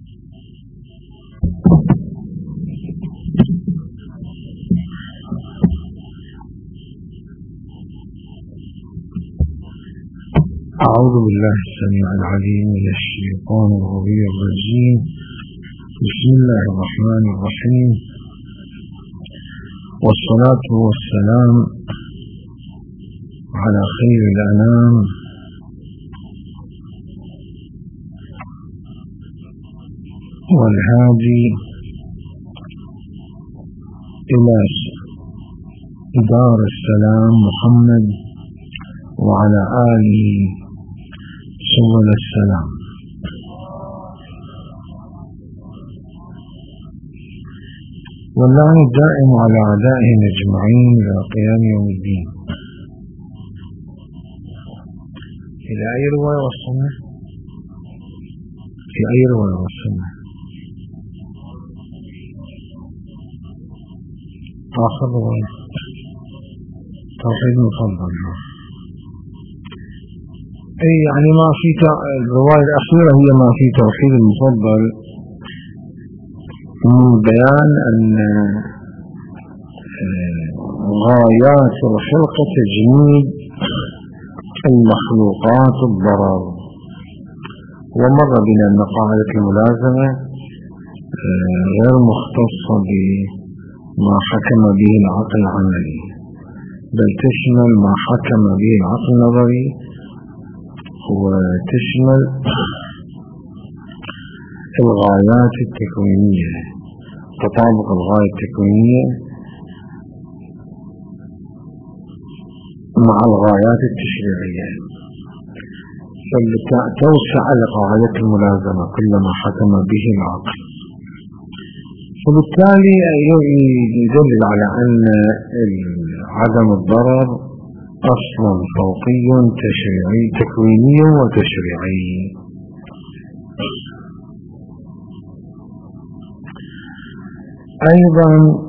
أعوذ بالله السميع العليم من الشيطان الرجيم. بسم الله الرحمن الرحيم، والصلاة والسلام على خير الأنام والهادي إلى دار السلام محمد وعلى آله سبل السلام. واللعن الدائم على أعدائهم أجمعين إلى قيام يوم الدين. إلى أي رواية وصلنا؟ في أي رواية وصلنا؟ آخر رواية توحيد مفضل. أي يعني ما في الرواية الأخيرة هي ما في توحيد المفضل من بيان أن غايات الخلق تجنيد المخلوقات الضرر. ومر بنا أن قاعدة الملازمة غير مختصة بما حكم به العقل العملي، بل تشمل ما حكم به العقل النظري، وتشمل الغايات التكوينية، تطابق الغاية التكوينية مع الغايات التشريعية. فتوسع لقاعدة الملازمة كلما حكم به العقل. وبالتالي يدل على أن عدم الضرر أصل فوقي تشريعي تكويني وتشريعي. أيضا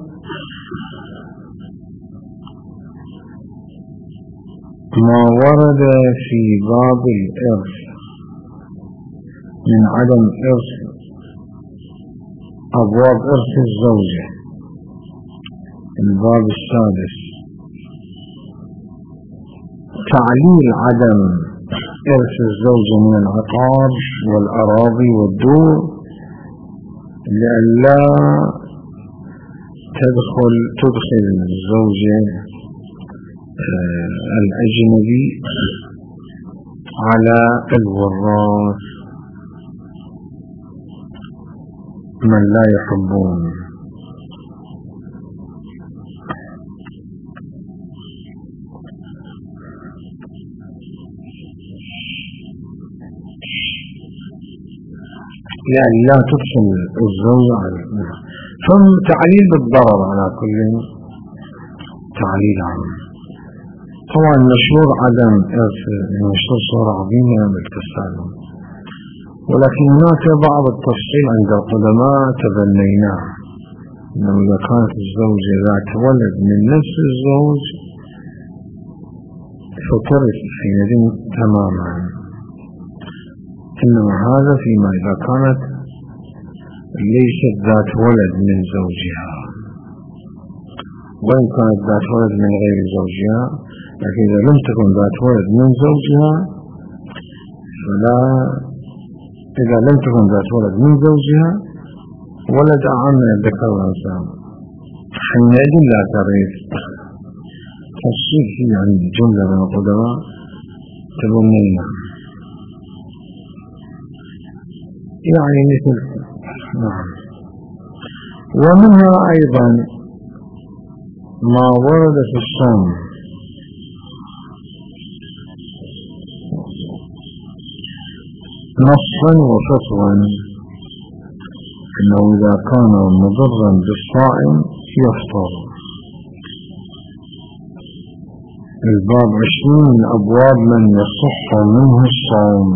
ما ورد في باب الإرث من عدم إرث أبواب إرث الزوجة، الباب السادس، تعليل عدم إرث الزوجة من العقار والأراضي والدور لئلا تدخل الزوجة الأجنبي على الوراث من لا يحبون. يعني لا تدخل الزوجة على ثم تعليل بالضرر على كل تعليل عنه. طبعا مشهور عدم إرث، مشهور صورة عظيمة بالتسالم، ولكن هناك بعض التفصيل عند القدماء تبنيناه، أنه إذا كانت الزوجة ذات ولد من نفس الزوج فترث حينئذ تماما، إنما هذا فيما إذا كانت ليست ذات ولد من زوجها، وإن كانت ذات ولد من غير زوجها، لكن إذا لم تكن ذات ولد من زوجها فلا، إذا لم تكن ذات ولد من زوجها ولد أعم من الذكر والأنثى حينئذ لا ترث. تفصيل فيه عن جملة من القدماء تبنينا، يعني مثل نعم. ومنها أيضا ما ورد في الصوم نصا وفتوى أنه إذا كان مضرا بالصائم يفطر. الباب 20 من أبواب من يصح منه الصوم،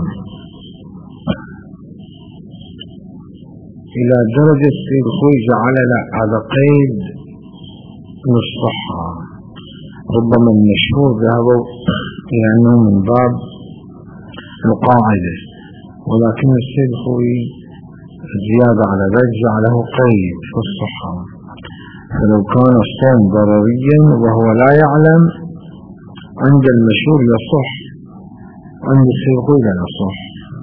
إلى درجة سيد خوي جعل هذا قيد للصحة. ربما المشهور ذهبوا يعني من باب القاعدة، ولكن السيد خوي الزيادة على ذلك جعله قيد في الصحة. فلو كان الصوم ضروريا وهو لا يعلم عند المشهور يصح، عند السيقول لا يصح.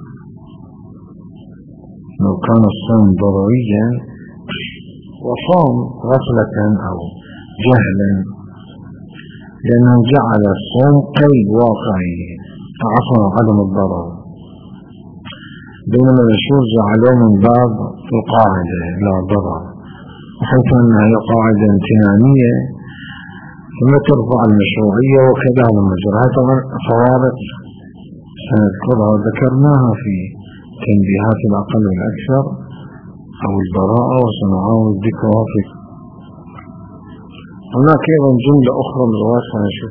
لو كان الصوم ضروريا وصام غفلة أو جهلا، لأنه جعل الصوم قيد واقعي عفوا عدم الضرر، بينما المشهور جعله من باب القاعدة لا ضرر، وحيث أنها هي قاعدة امتنانية ثم ترفع المشروعية وكذا المجرى. طبعا فوارق سنذكرها ذكرناها في تنبيهات الأقل والأكثر أو البراءة، وسنعاود ذكرها في هناك أيضا جملة أخرى من رواية نشوف.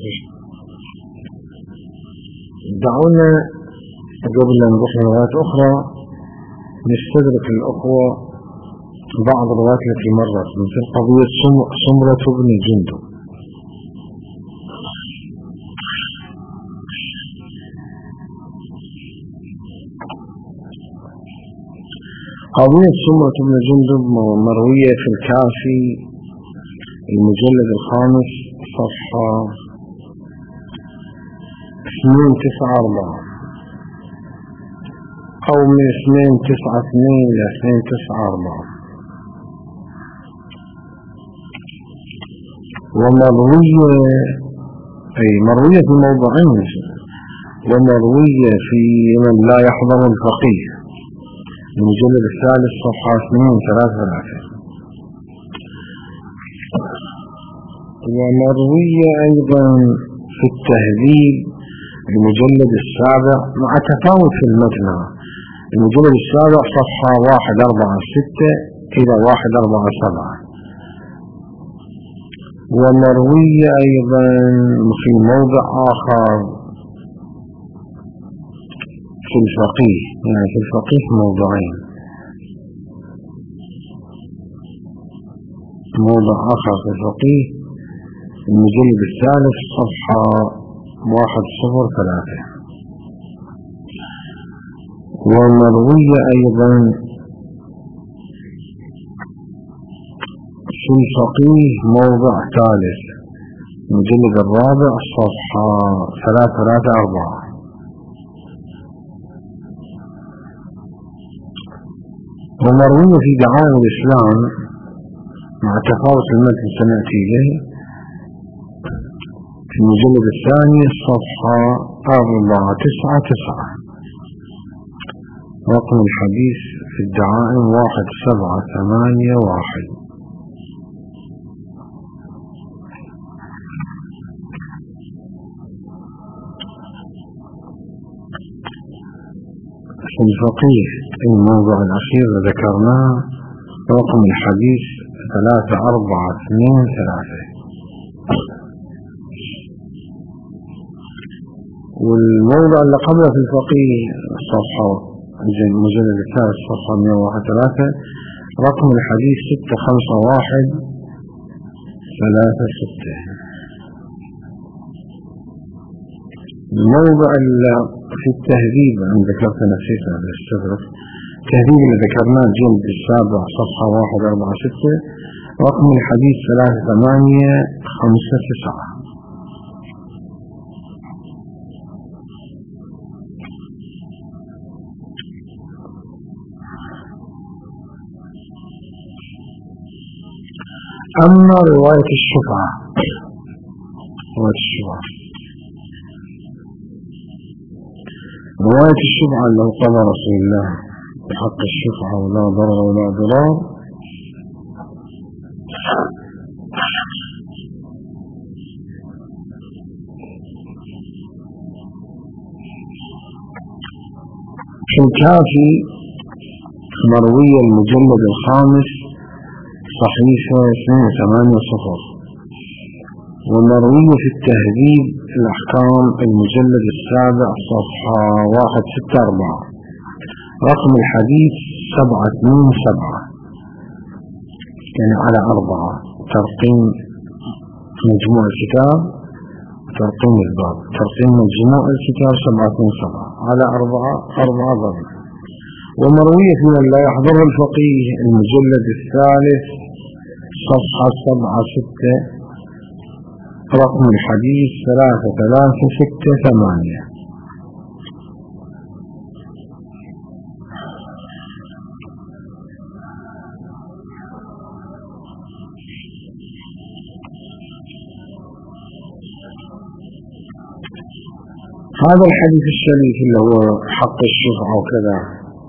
دعونا قبل أن نروح لروايات أخرى نستدرك الأخوة بعض الروايات التي مرت، مثل قضية سمرة بن جندب. قضية سمرة بن جندب مروية في الكافي المجلد 5 صفحة 294 أو من 292 إلى 294، مروية في موضعين، ومروية في من لا يحضر الفقيه المجلد 3 صفحة 233، ومروية أيضا في التهذيب المجلد 7 مع تفاوت في المتن. المجلد 7 صفحة 146 إلى 147، ومروية أيضا في موضع آخر في الفقيه، يعني في الفقيه موضعين، موضع آخر في الفقيه المجلد 3 صفحة 103، ومروية أيضا في الفقيه موضع ثالث المجلد 4 صفحة 334، ومروية في دعائم الإسلام مع تفاوت المتن سنأتي إليه في المجلد 2 صفحة 499. رقم الحديث في الدعائم 1781. في الفقيه الموضوع الأخير ذكرناه رقم الحديث 3423، والموضع اللي قبله في الفقيه الصفحة المجلد 3 صفحة 113 رقم الحديث 65136. الموضع في التهذيب عند ذكرت نسيت هذا الشغل، التهذيب اللي ذكرناه جلد 7 صفحة 146 رقم الحديث 3859. أما رواية الشفعة، رواية الشفعة اللي قال رسول الله بحق الشفعة ولا ضرر ولا ضرار، في الكافي مروية المجلد 5 صحيفة 280، ومروية في التهذيب الأحكام المجلد 7 صفحة 164 رقم الحديث 727، يعني على 4 ترقيم مجموع الكتاب، ترقيم الباب، ترقيم مجموع الكتاب 727 على 4 ضرب. ومروية من لا يحضره الفقيه المجلد 3 صفحة 7-6 رقم الحديث 3368. هذا الحديث الشريف اللي هو حق الشفعة وكذا،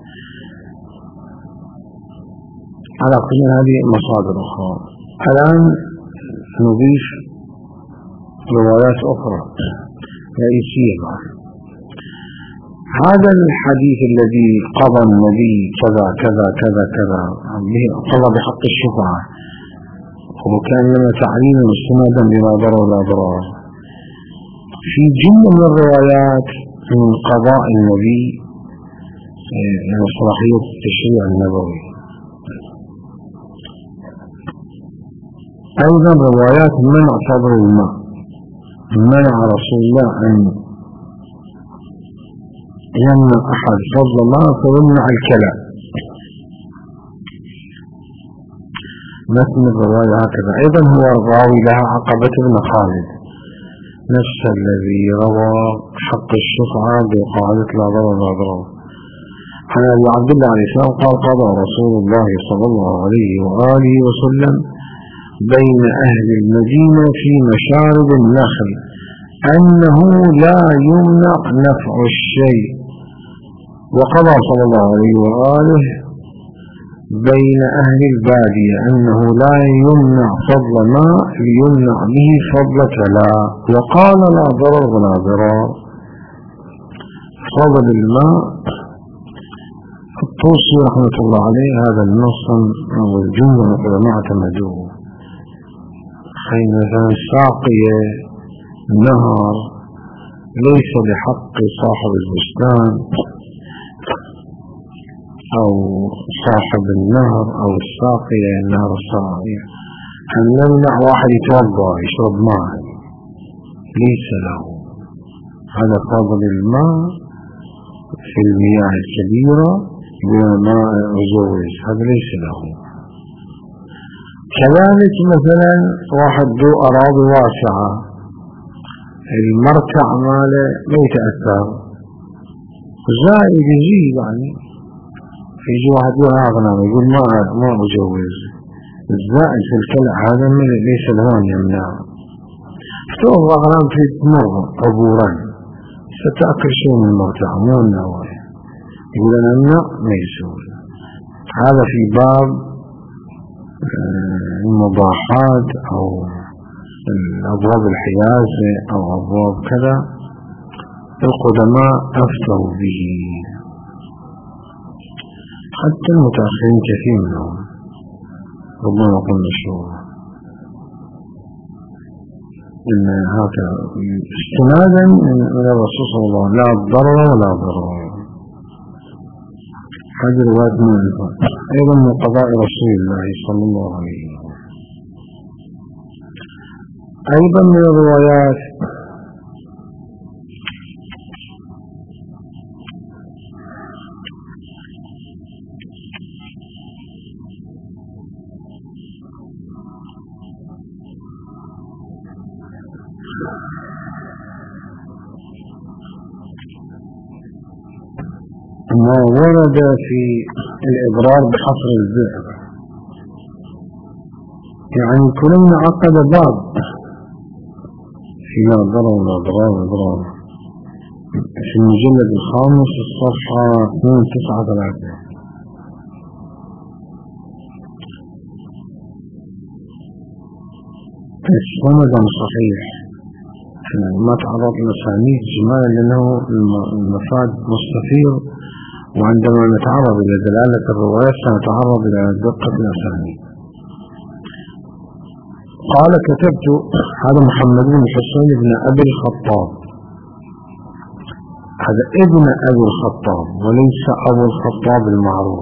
على كل هذه مصادر أخرى. الآن نضيف روايات أخرى رئيسية. هذا الحديث الذي قضى النبي كذا كذا كذا كذا قضى بحق الشفعة، وكان لنا تعليما مستندا بما ضرر ولا ضرر، في جملة من الروايات من قضاء النبي يعني صلاحية التشريع النبوي. أيضا روايات منع فضل الماء، منع رسول الله أن يمنع أحد فضل الماء فيمنع الكلام. مثل الرواية هكذا. أيضا هو الراوي لها عقبة بن خالد نفس الذي روى حق الشفعة بقاعدة لا ضرر لا ضرر. عن أبي عبد الله عليه السلام قال قضى رسول الله صلى الله عليه وآله وسلم بين أهل المدينة في مشارب النخل أنه لا يمنع نفع الشيء، وقضى صلى الله عليه وآله بين أهل البادية أنه لا يمنع فضل ماء ليمنع به فضل كلا، وقال لا ضرر ولا ضرر. فضل الماء الطوسي رحمة الله عليه هذا النص أو الجملة العلماء اعتمدوه، حين مثلا ساقية النهر ليس لحق صاحب البستان أو صاحب النهر أو الساقية النهر الساقية أن نمنع واحد يتوضأ يشرب ماء، ليس له. هذا فضل الماء في المياه الكبيرة بماء مجوز، هذا ليس له. كذلك مثلا واحد ذو أراضي واسعة المركع ماله ما يتأثر، زائد يزيد، يعني يجي واحد يقول أغنى يقول ما أجوز، الزائد في الكلع هذا ليس له أن يمنع. فتوض أغنى في تمر عبورا ستأكل شيء من المركع مو النوايا، يقول أنا أمنع ما يسوي. هذا في باب المباحات أو أبواب الحيازة أو أبواب كذا القدماء أفتوا به، حتى المتأخرين كثير منهم ربما قلنا الشورى إن هكذا استنادا من الرسول صلى الله عليه وسلم لا ضرر ولا ضرر. هذه رواية مالكة أيضا من قضاء رسول الله صلى الله عليه وسلم. أيضا من الروايات ما ورد في الإضرار بحصر الذئب، يعني كلنا عقد باب فيما ضرر ولا ضرر في المجلد 5 الصفحة 293. السند صحيح ما تعرض لمسانيد جمالا لأنه المفاد مستفيض، وعندما نتعرض إلى دلالة الروايات سنتعرض إلى دقة الأسانيد. قال كتبت هذا محمد بن حسين بن أبي الخطاب، هذا ابن أبي الخطاب وليس أبو الخطاب المعروف،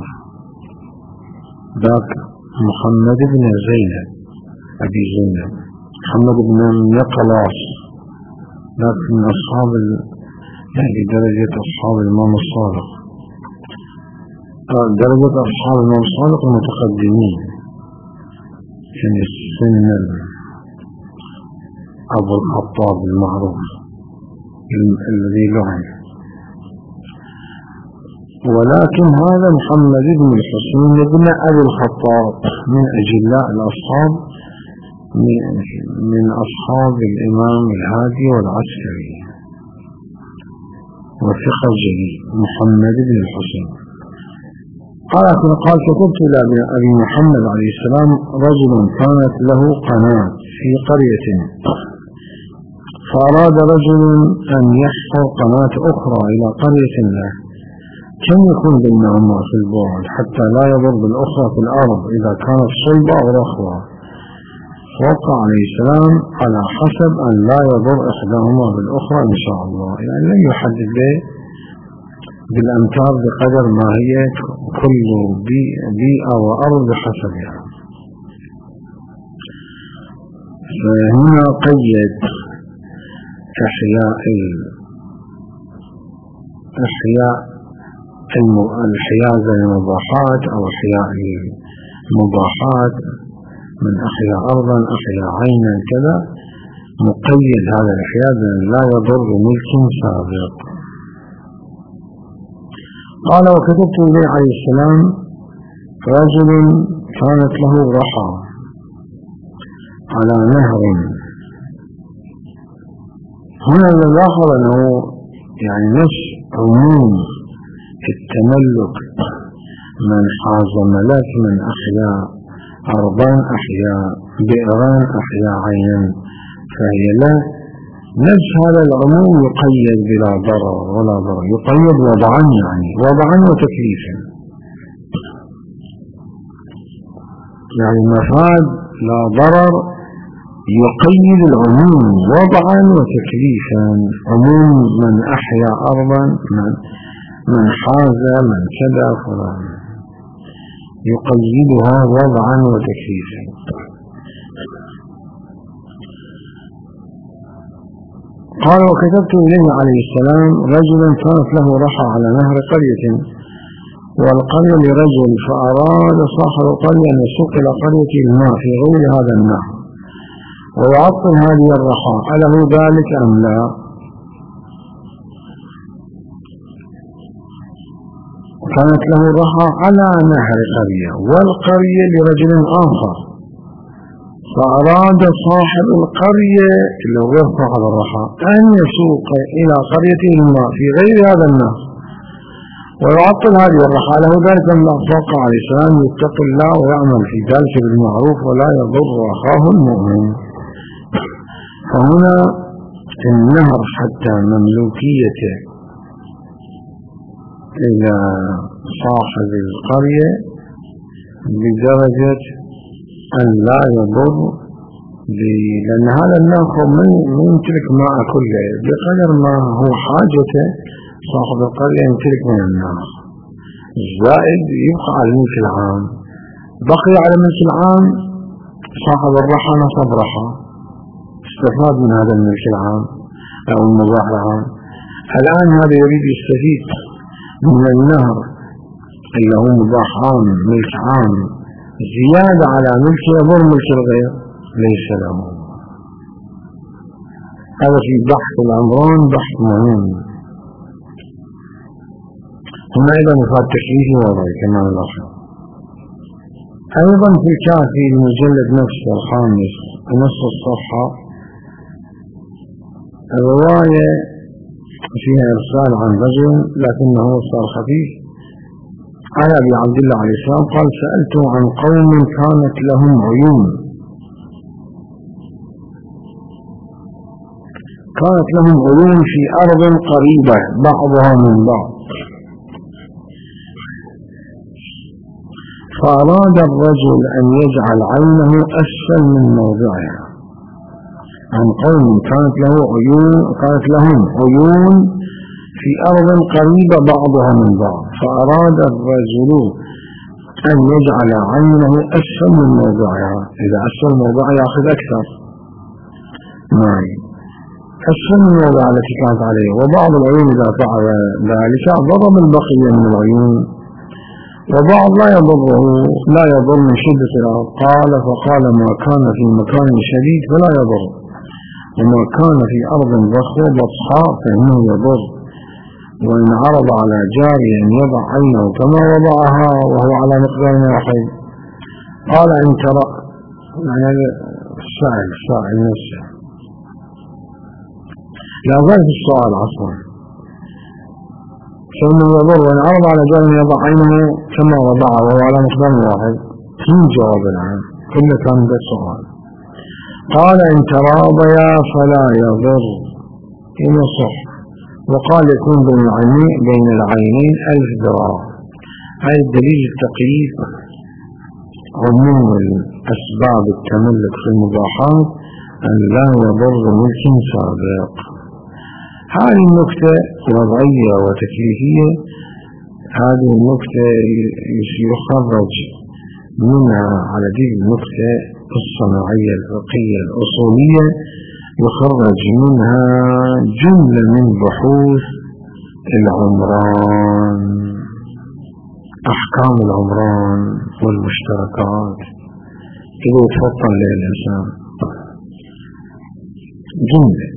ذاك محمد بن زينب أبي زينب، محمد بن نقلاص ذاك من أصحاب يعني درجة أصحاب الإمام الصادق. درجة أصحاب الإمام الصادق المتقدمين يعني السن أبو الخطاب المعروف الذي لعن. ولكن هذا محمد بن الحسين بن أبي الخطاب من أجلاء الأصحاب من أصحاب الإمام الهادي والعسكري وثقة جليل محمد بن الحسين. قال كتبت إلى أبي محمد عليه السلام رجل كانت له قناة في قرية، فأراد رجل أن يحفر قناة أخرى إلى قرية له، كم يكون بينهما في البعد حتى لا يضر بالأخرى في الأرض إذا كانت صلبة أو رخوة؟ فوقع عليه السلام على حسب أن لا يضر إحداهما بالأخرى إن شاء الله، يعني لم يحدد له بالأمتار بقدر ما هي كل بيئة وأرض بحسبها. فهنا قيد الحيازة المباحات أو إحياء المباحات من أحيا أرضا أحيا عينا كذا، مقيد هذا الإحياء لا يضر بملك سابق. قال وكتبت إليه عليه السلام رجل كانت له رحى على نهر. هنا نلاحظ أنه يعني نفس عموم التملك من حاز ملك من أحياء أرضان أحياء بئران أحياء عينا، فهي لا نفس هذا العموم يقيد بلا ضرر ولا ضرر، يقيد وضعا يعني وضعا وتكليفا، يعني مفاد لا ضرر يقيد العموم وضعا وتكليفا. عموم من أحيا أرضا من حاز من كذا فلان يقيدها وضعا وتكليفا. قال وكتبت إليه عليه السلام رجلا كانت له رحى على نهر قرية، والقرية لرجل، فأراد صاحب القرية أن يسوق إلى قرية الماء في غير هذا النهر ويعطل هذه الرحى، أله ذلك أم لا؟ كانت له رحى على نهر قرية والقرية لرجل آخر، فأراد صاحب القرية اللي هو صاحب الرحى أن يسوق إلى قرية الماء في غير هذا النهر ويعطل هذه الرحى، له ذلك أم لا؟ فوقع عليه السلام يتقي الله ويعمل في ذلك بالمعروف ولا يضر أخاه المؤمن. فهنا النهر حتى مملوكيته إلى صاحب القرية بدرجة أن لا يضر، لأن هذا النهر من يمتلك ماء كله بقدر ما هو حاجته صاحب القرية يمتلك من النهر، الزائد يبقى على الملك العام. بقي على الملك العام صاحب الرحى نصب رحى استفاد من هذا الملك العام أو المباح العام. الآن هذا يريد يستفيد من النهر اللي هو مباح عام ملك عام زيادة على ملك يضر ملك الغير، ليس له. هذا في بحث الأمران بحث مهم. هنا أيضا مفاد تكليفي وضعي كما نلاحظ. أيضا في الكافي المجلد نفسه الخامس نصف الصفحة الرواية فيها إرسال عن رجل لكنه صار خفيف على أبي عبد الله عليه السلام قال سألته عن قوم كانت لهم عيون، كانت لهم عيون في أرض قريبة بعضها من بعض، فأراد الرجل أن يجعل عينه أسفل من موضعها. عن قوم كانت لهم عيون في أرض قريبة بعضها من بعض، فأراد الرجل أن يجعل عينه أسفل من موضعها. إذا أسفل موضعها يأخذ أكثر معي أسفل من موضعها التي كانت عليه، وبعض العيون إذا فعل ذلك ضرب البقية من العيون وبعض لا يضر من شدة الأرض. قال فقال ما كان في مكان شديد فلا يضر، وما كان في أرض ضخمة بطحاء فإنه يضر. وإن عرض على جاري أن يضع عينه كما وضعها وهو على مقدار واحد. قال إن ترى السائل نفسه لا غير السؤال عصرا فإنه يضر. وإن عرض على جاري أن يضع عينه كما وضعها وهو على مقدار واحد. كم جواب الآن؟ كل كان ده السؤال. قال إن تراضيا فلا يضر إن صح. وقال يكون بين العينين 1000 ذراع. هذا الدليل التقييد عموم الأسباب التملك في المباحات أن لا يضر ملك سابق. هذه النكتة وضعية وتكليفية. هذه النكتة يخرج منها على دي النكتة الصناعية الفقهية الأصولية، يخرج منها جملة من بحوث العمران، أحكام العمران والمشتركات. كده يتفطن للإنسان جملة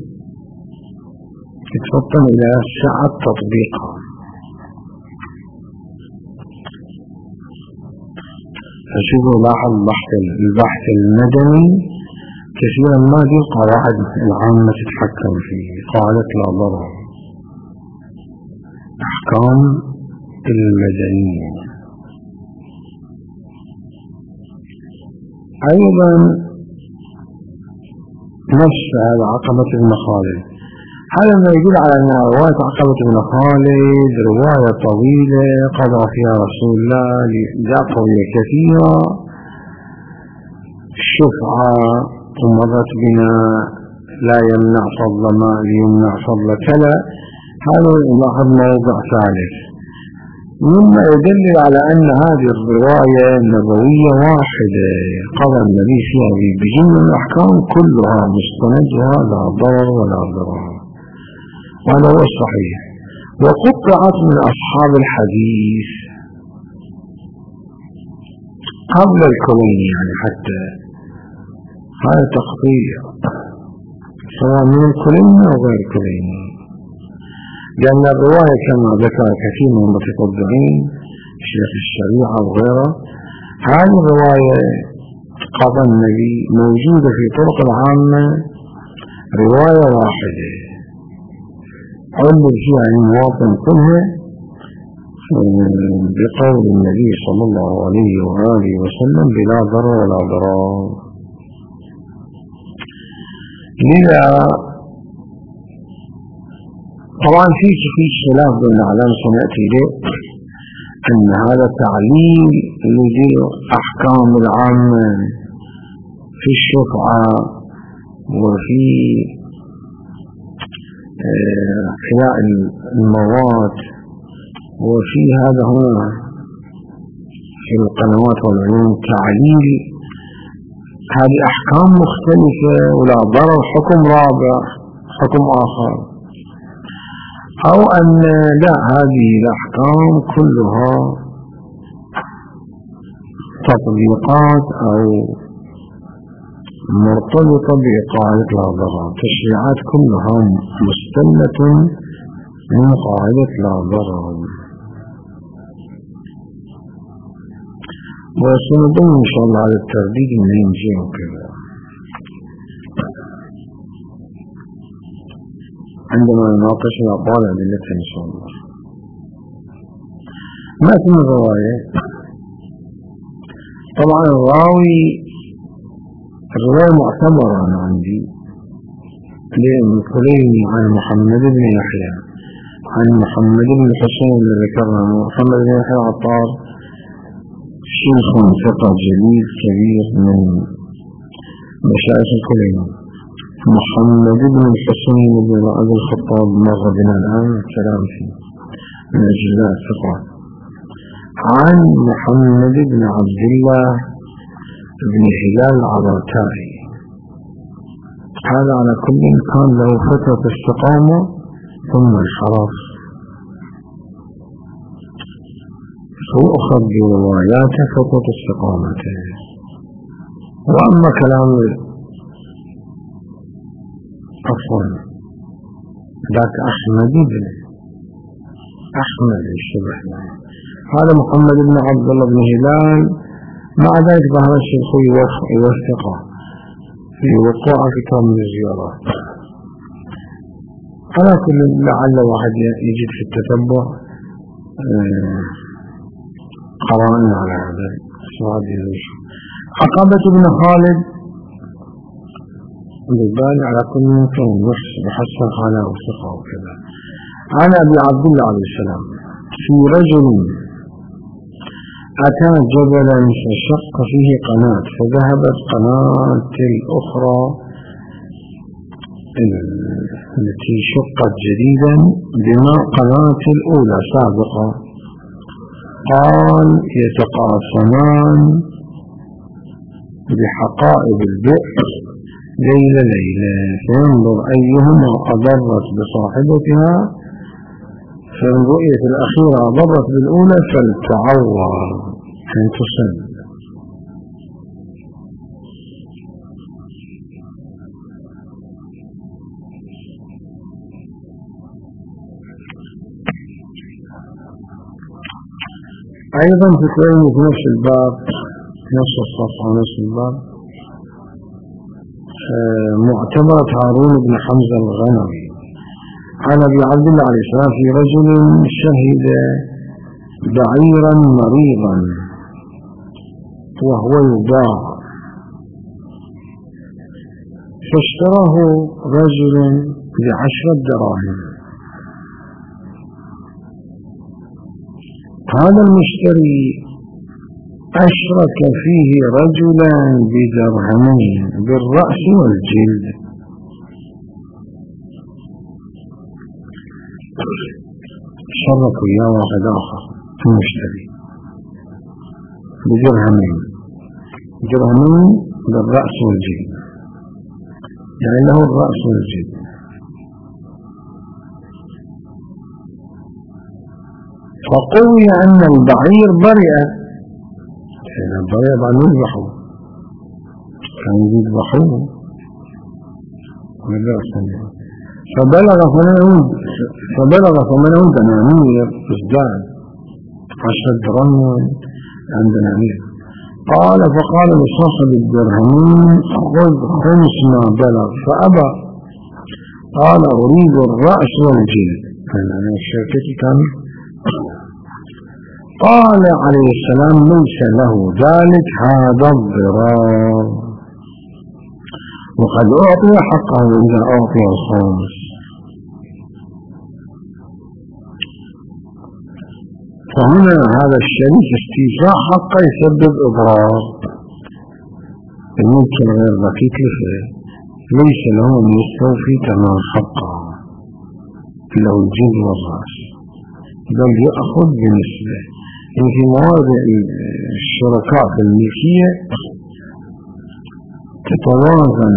يتفطن إلى سعة تطبيقها. فشوفوا لاحظ البحث المدني كثيرا ما دي القواعد العامة تتحكم فيه. قاعدة لا ضرر، أحكام المدنية. أيضا نفس هذا عقبة بن خالد. هذا ما يدل على أن رواية عقبة بن خالد رواية طويلة قضى فيها رسول الله لأقوية كثيرة الشفعة، ومرت بنا لا يمنع فضل ما ليمنع فضل كلا. هذا لاحظ موضع ثالث مما يدل على أن هذه الرواية النبوية واحدة قضى النبي فيها بجملة الأحكام كلها مستندها لا ضرر ولا ضرر، وهذا هو الصحيح. وقطعت من أصحاب الحديث قبل الكوين، يعني حتى هذا تقطيع سواء من الكلين أو غير الكلين، لأن الرواية كما ذكر كثير من المتطبعين شيخ الشريعة وغيره، هذه الرواية قضى النبي موجودة في طرق العامة رواية واحدة علم فيها المواطن كلها بقول النبي صلى الله عليه وآله وسلم بلا ضرر ولا ضرار. لذا طبعا في خلاف بين العلماء سنأتي له أن هذا تعليل لأحكام العامة في الشفعة وفي حياء المواد وفي هذا هنا في القنوات والعيون تعليل هذه أحكام مختلفة ولا ضرر حكم رابع حكم آخر، أو أن لا هذه الأحكام كلها تطبيقات أو مرتبطة بقاعدة لا ضرر، تشريعات كلها مستلة من قاعدة لا ضرر. وسنضم إن شاء الله على الترديد من ينجي وكذا عندما نناقش الأقوال أدلتها إن شاء الله. ما اسم الرواية؟ طبعا الراوي الرواية معتبرة أنا عندي لأن الكليني عن محمد بن يحيى عن محمد بن الحسين اللي ذكرنا. محمد بن يحيى عطار شيخ ثقة جليل كبير من مشايخ الكليني. محمد بن الحسين بن أبي الخطاب مر بنا الآن كلام فيه من أجزاء الثقة. عن محمد بن عبد الله بن هلال العبرتائي، هذا على كل كان له فترة استقامة ثم انحرف، فيؤخذ برواياته فترة استقامته. وأما كلام عفوا ذاك أحمد بن أحمد الشبه هذا محمد بن عبد الله بن هلال، مع ذلك ظهر الشيخ يوثقه في وقوع كتاب من الزيارات. على كل لعل واحد يجد في التتبع قرائن على هذا السؤال. عقبة بن خالد بالبال على كل ممكن نفس بحسن حاله وثقه وكذا. عن أبي عبد الله عليه السلام في رجل أتى جبلا فشق فيه قناة فذهبت قناة الأخرى التي شقت جديدا بماء قناة الأولى سابقة. قال يتقاسمان بحقائب البئر ليلة فينظر أيهما أضرت بصاحبتها، فإن رؤية الأخيرة أضرت بالأولى فلتعور أن تسد. أيضا تكون في نفس الباب نفس الصفحة نفس الباب معتبرة هارون بن حمزة الغنوي عن أبي عبد الله عليه السلام في رجل شهد بعيرا مريضا وهو يباع فاشتراه رجل ب10 دراهم. هذا المشتري أشرك فيه رجلا بدرهمين بالرأس والجلد. شركوا يا واحد آخر المشتري بدرهمين بالرأس والجلد، يعني له الرأس والجلد. فقوي أن البعير برئ، البعير بعد يذبحوا كان يذبحوه فبلغ ثمنه دنانير ازداد 10 دراهم عن دنانير. فقال لصاحب الدرهمين خذ خمس ما بلغ فأبى. قال أريد الرأس والجلد، يعني الشركة كان. قال عليه السلام ليس له ذلك، هذا الضرار، وقد أعطي حقه إذا أعطي الخامس. فهنا هذا الشريك استيفاء حقه يسبب إضرار. الملك غير دقيق ليس له أن يستوفي تمام حقه له الجلد والرأس، بل يأخذ بنسبة. في مواضع الشركاء في الملكية تتوازن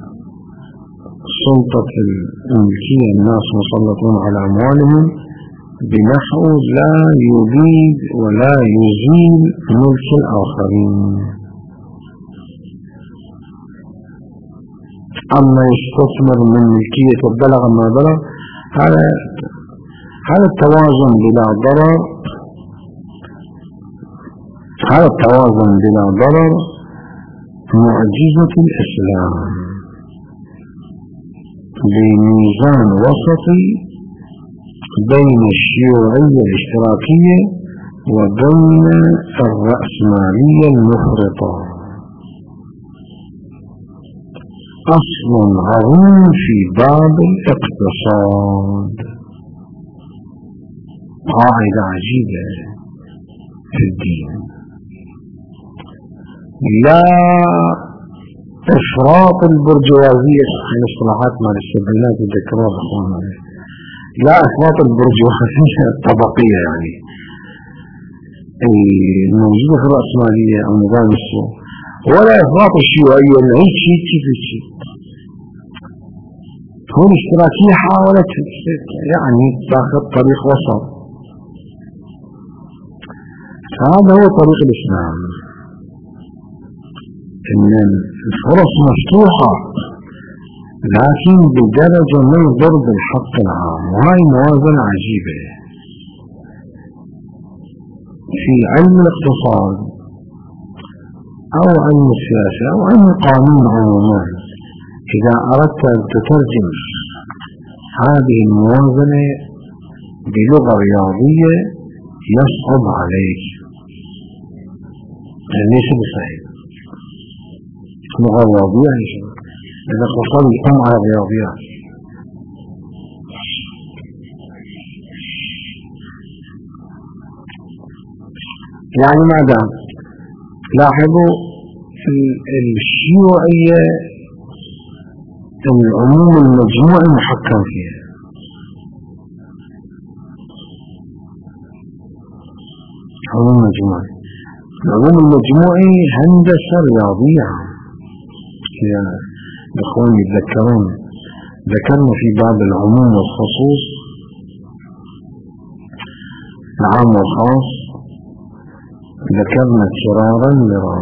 سلطة الملكية، الناس مسلطون على أموالهم بنحو لا يبيد ولا يزيل ملك الآخرين. أما يستثمر من ملكية بلغ ما بلغ، هذا التوازن بلا ضرر، هذا التوازن بلا ضرر معجزة الإسلام بميزان وسطي بين الشيوعية الاشتراكية وبين الرأسمالية المفرطة. أصل عظيم في باب الاقتصاد، قاعدة عجيبة في الدين. لا إفراط البرجوازية، هي اصطلاحات مال السبعينات يذكروها أخوانا، لا إفراط البرجوازية الطبقية يعني الموجودة في الرأسمالية أو نظام السوق، ولا إفراط الشيوعية اللي هي شيء هون الاشتراكية حاولت يعني تاخذ طريق وسط. هذا هو طريق الإسلام، إن الفرص مفتوحة لكن بدرجة من ضرب الحق العام. وهي موازنة عجيبة في علم الاقتصاد أو علم السياسة أو علم القانون عموما. إذا أردت أن تترجم هذه الموازنة بلغة رياضية يصعب عليك، ليس بصحيح لغة رياضية. إذا الاقتصاد يقوم على الرياضيات. يعني ماذا لاحظوا الشيوعية العموم المجموعي محكم فيها، العموم المجموعي هندسة رياضية. يا اخواني يتذكرون ذكرنا في باب العموم والخصوص العام والخاص، ذكرنا مرارا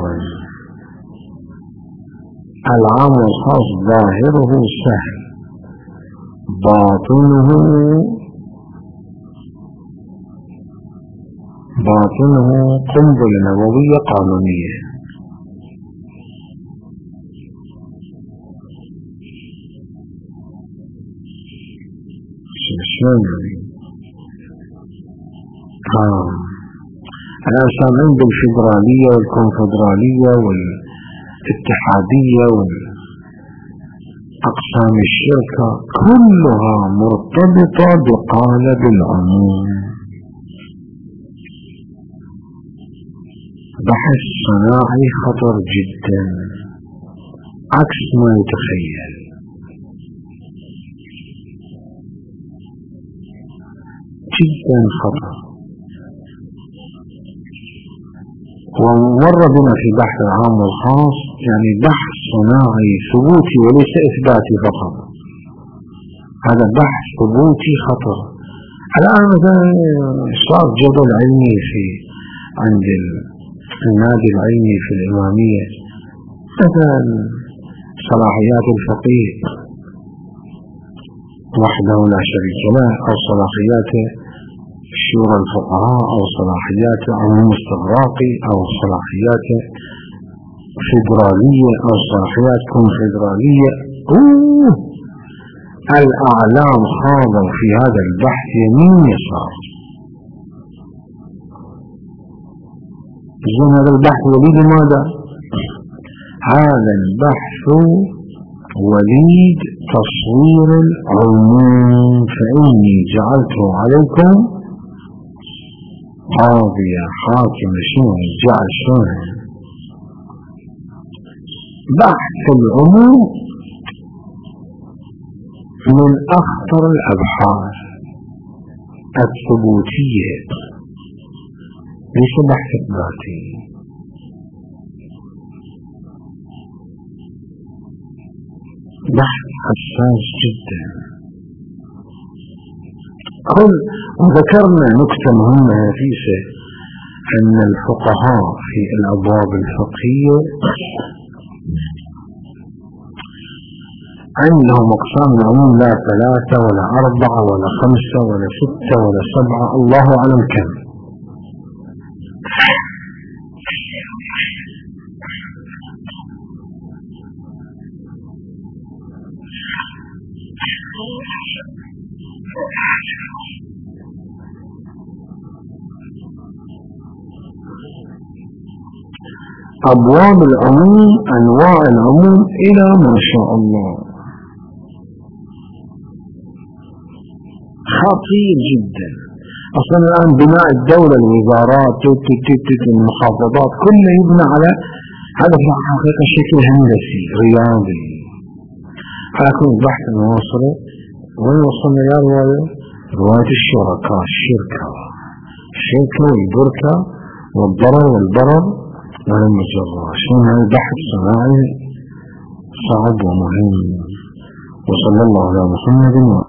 العام والخاص ظاهره سهل باطنه قنبلة نووية قانونية. شلون يعني؟ الآن عنده الفيدرالية والكونفدرالية والاتحادية والأقسام الشركة كلها مرتبطة بقالب العموم. بحث صناعي خطر جدا عكس ما يتخيل. جدا خطر. ومر بنا في بحث العام والخاص يعني بحث صناعي ثبوتي وليس إثباتي فقط، هذا بحث ثبوتي خطر. الآن مثلا صار جدل علمي في عند النادي العلمي في الإمامية، مثلا صلاحيات الفقيه وحده لا شريك له، أو صلاحيات شورى الفقهاء، أو صلاحيات عموم استغراقي، أو صلاحيات فيدرالية، أو صلاحيات كونفدرالية. الأعلام خاضوا في هذا البحث يمين يسار. زين هذا البحث وليد ماذا؟ هذا البحث وليد تصوير العموم، فإني جعلته عليكم قاضية حاكم شون جعل شون. بحث العموم من أخطر الأبحاث الثبوتية، ليس بحث ذاتي. بحث حساس جدا. وذكرنا نكتة مهمة نفيسة، أن الفقهاء في الأبواب الفقهية عندهم أقسام العموم لا 3 ولا 4 ولا 5 ولا 6 ولا 7، الله أعلم كم. أبواب العموم أنواع العموم إلى ما شاء الله، خطير جدا. أصلا الآن بناء الدولة، الوزارات، المحافظات، كله يبنى على هذا في الحقيقة شكل هندسي رياضي. لكن البحث المواصلة وين وصلنا يا رواية الشركاء، الشركة والبركة والضرر والبرر والمجرة. شنو هذا البحث صناعي صعب ومهم. وصلى الله على محمد